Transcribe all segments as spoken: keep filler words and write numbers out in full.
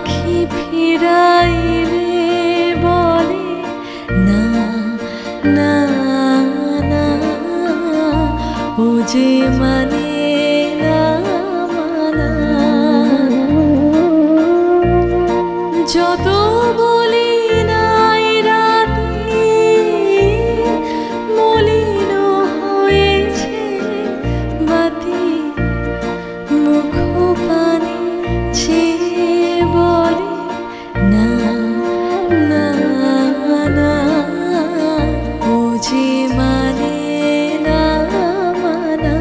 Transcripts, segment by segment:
আখি ফিরাইলে বলে না না না, ও যে মানে না মানা। যত বলি নাই রাতে মলিন হয়েছে বাতি, মুখ পানে চেয়ে বলে না না না, ও যে মানে না মানা।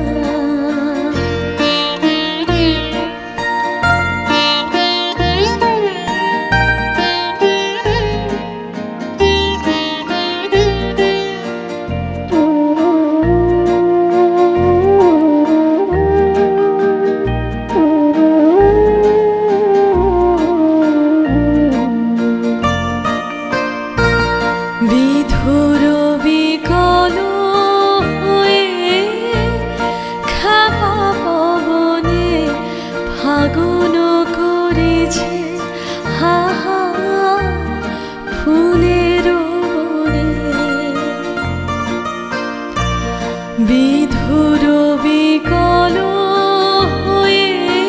বিধুর বিকল হয়ে খাপা পবনে ফাগুন করেছে হা হা ফুলের বনে। বিধুর বিকল হয়ে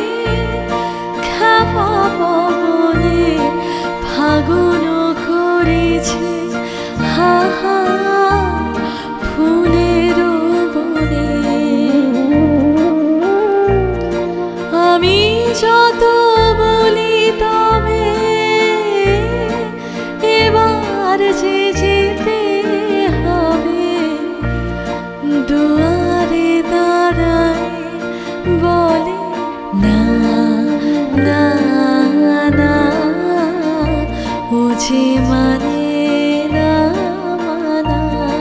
খাপা পবনে ফাগুন করেছে হা হা ফুলের বনে। আমি যত বলি তবে এবার যে যেতে হবে, দুয়ারে দাঁড়ায় বলে না না না, ও যে মানে না মানা।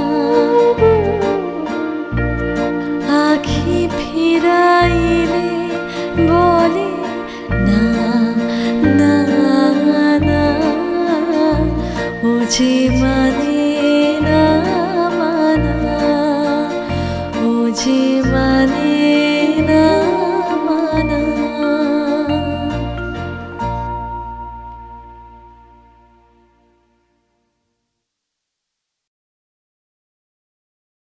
আখি ফিরাইলে বলে না না না, ও যে মানে